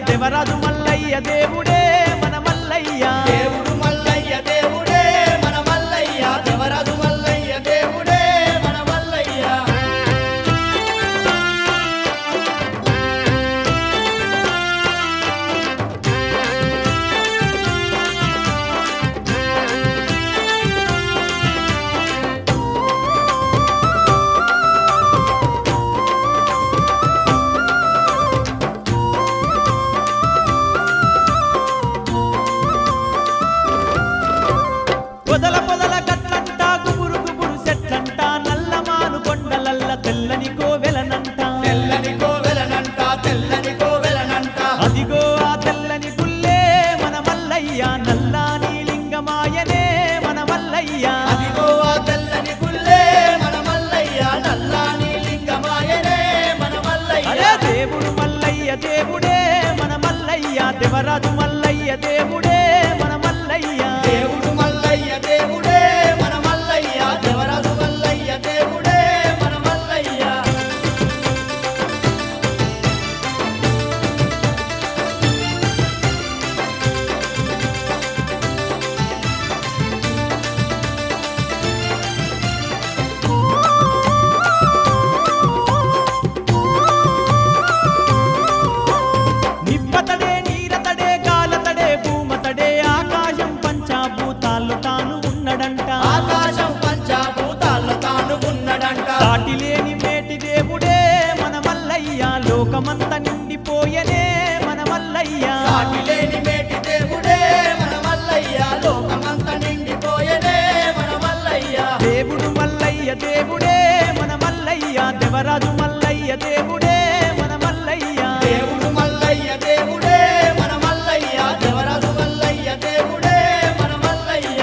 దేవరాజు మల్లయ్య దేవుడే మన మల్లయ్య దేవుడు మల్లయ్య దేవుడే మన మల్లయ్య దేవరాజు మల్లయ్య దేవుడే మన మల్లయ్య పొదల పొదల గట్లంట గుబురు గుబురు చెట్లంట నల్లమాను కొండలల్ల తెల్లని కోవెలనంట తెల్లని కోవెలనంట తెల్లని కోవెలనంట అదిగో ఆ తెల్లని పుల్లే మన మల్లయ్య నల్లాని లింగమాయనే మన మల్లయ్య అదిగో ఆ తెల్లని పుల్లే మన మల్లయ్య నల్లాని లింగమాయనే మన మల్లయ్య అరే దేవుడు మల్లయ్య దేవుడే మన మల్లయ్య దేవరాజు మల్లయ్య దేవుడే మన మల్లయ్య దేవుడు మల్లయ్య దేవుడే మన మల్లయ్య దేవరాజు మల్లయ్య దేవుడే మన మల్లయ్య నిప్పతడే నీరతడే గాలతడే భూమతడే ఆకాశం పంచాభూతాల్లో తాను ఉన్నడంట ఆకాశం పంచభూతాల్లో తాను ఉన్నడంట సాటి లేని మేటి దేవుడే మన మల్లయ్య లోకమంత నిండిపోయనే మన మల్లయ్య సాటి లేని మేటి దేవుడే మన మల్లయ్య లోకమంత నిండిపోయేనే మన మల్లయ్య దేవుడు మల్లయ్య దేవుడే మన మల్లయ్య దేవరాజు మల్లయ్య దేవుడే మన మల్లయ్య దేవుడు మల్లయ్య దేవుడే మన మల్లయ్య దేవరాజు మల్లయ్య దేవుడే మన మల్లయ్య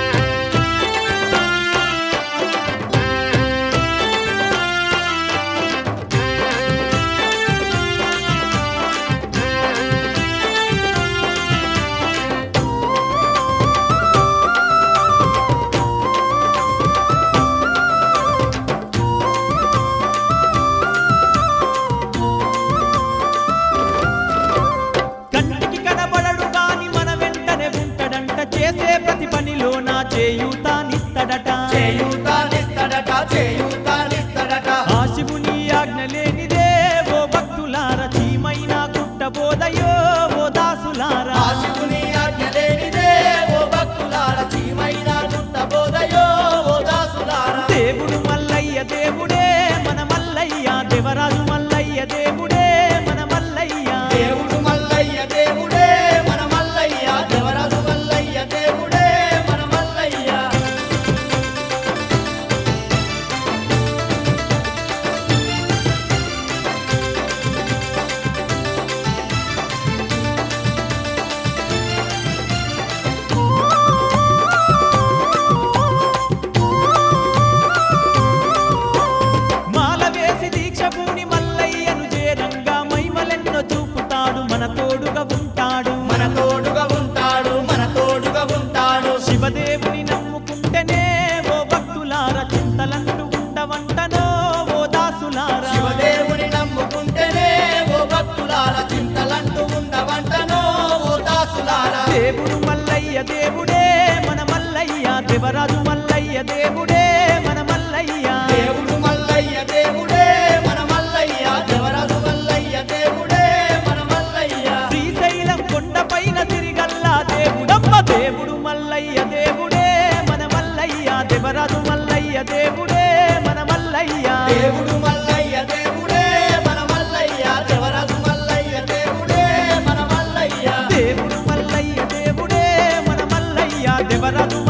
కంటికి కనబడడు గాని మన వెంటనే ఉంటాడంట చేసే ప్రతి పనిలో నా చేయూతానిస్తడట చేయూతానిస్తడట చేయూతానిస్తడట ఆ శివుని ఆజ్ఞ లేనిదే ఓ భక్తులార చీమైన కుట్టబోదయో ఓ దాసులారా ఆ శివుని ఆజ్ఞ లేనిదే ఓ భక్తులార చీమైన చుట్టబోదయో ఓ దాసులారా దేవుడు మల్లయ్య దేవుడే మన మల్లయ్య దేవరాజు మల్లయ్య దేవుడే మన మల్లయ్య దేవుడు మల్లయ్య దేవుడే మన మల్లయ్య దేవరాజు మల్లయ్య దేవుడే మన మల్లయ్య మాల వేసి దీక్ష పూని మల్లయ్యను చేరంగా మైమలెన్నో చూపుతాడు మన తోడుగా ఉంటాడు మన తోడుగా ఉంటాడు మన తోడుగా ఉంటాడు శివదేవుని నమ్ముకుంటేనే ఓ భక్తులార చింతలంటూ ఉండవంటనో ఓ దాసులారా శివదేవుని నమ్ముకుంటేనే ఓ భక్తులార చింతలంటూ ఉండవంటనో ఓ దాసులారా దేవుడు మల్లయ్య దేవుడే మన మల్లయ్య దేవరాజు మల్లయ్య దేవుడే మన మల్లయ్య దేవుడు మల్లయ్య దేవుడే మన మల్లయ్య దేవరాజు మల్లయ్య దేవుడే మన మల్లయ్య శ్రీశైలం కొండపైన తిరిగల్లా దేవుడమ్మ దేవుడు మల్లయ్య దేవుడే మన మల్లయ్య దేవరాజు మల్లయ్య దేవుడే మన మల్లయ్య దేవుడు మల్లయ్య దేవుడే మన మల్లయ్య దేవరాజు మల్లయ్య దేవుడే మన మల్లయ్య దేవుడు మల్లయ్య దేవుడే మన మల్లయ్య దేవరాజు